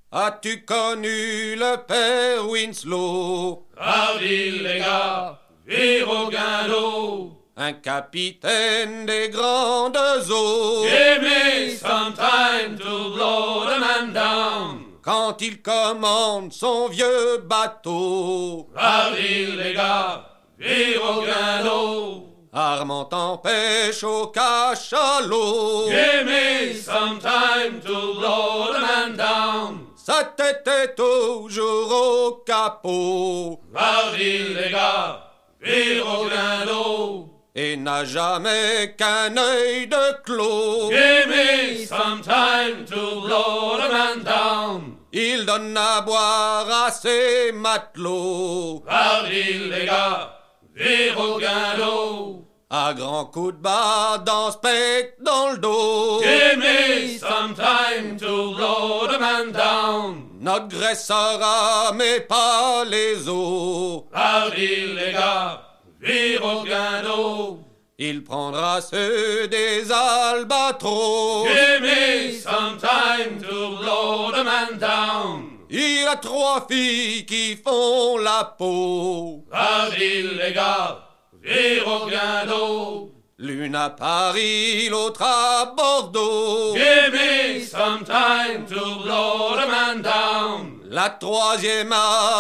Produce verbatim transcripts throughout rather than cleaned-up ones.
As-tu connu le père Winslow? Hardy les gars, vire au guindeau. Un capitaine des grandes eaux. Give me some time to blow the man down. Quand il commande son vieux bateau, Hardy les gars, vire au guindeau. Armand empêche au cachalot. Give me some time to blow the man down. Sa tête est toujours au capot Hardy les gars, vire au guindeau. et n'a jamais qu'un œil de clos. Give me some time to blow the man down. Il donne à boire à ses matelots Hardy les gars, vire au guindeau. à grands coups de barre dans spectre dans le dos. Give me some time to blow the man down. Notre graisse sera mais pas les os. Hardy les gars, vire au guindeau. Il prendra ceux des albatros. Give me some time to blow the man down. Il a trois filles qui font la peau. Hardy les gars, vire au guindeau. L'une à Paris, l'autre à Bordeaux. Give me some time to blow the man down. La troisième à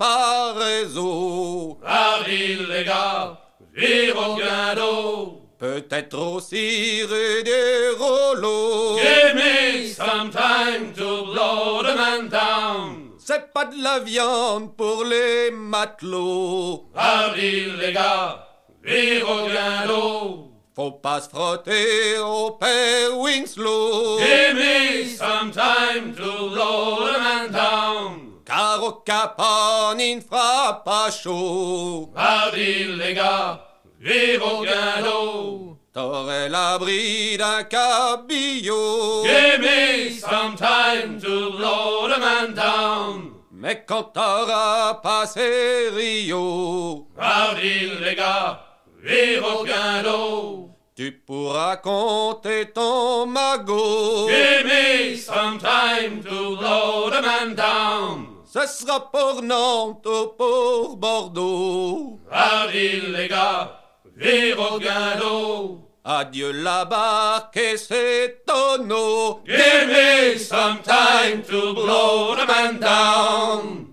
Valparaiso. Hardy les gars, vire au guindeau. Peut-être aussi rue des Rollos. Give me some time to blow the man down. C'est pas de la viande pour les matelots. Hardy les gars, vire au guindeau. Faut pas se frotter au père Winslow. Give me some time to blow the man down. Car au Cap Horn, il ne fera pas chaud. Hardy les gars, vire au guindeau. T'aurais l'abri d'un cabillaud. Give me some time to blow the man down. Mais quand t'auras passé Rio, Hardy les gars, vire au guindeau. tu pourras compter ton magot. Give me some time to blow the man down. Ce sera pour Nantes ou pour Bordeaux. Hardy les gars, vire au guindeau. Adieu la barque et ses tonneaux. Give me some time to blow the man down.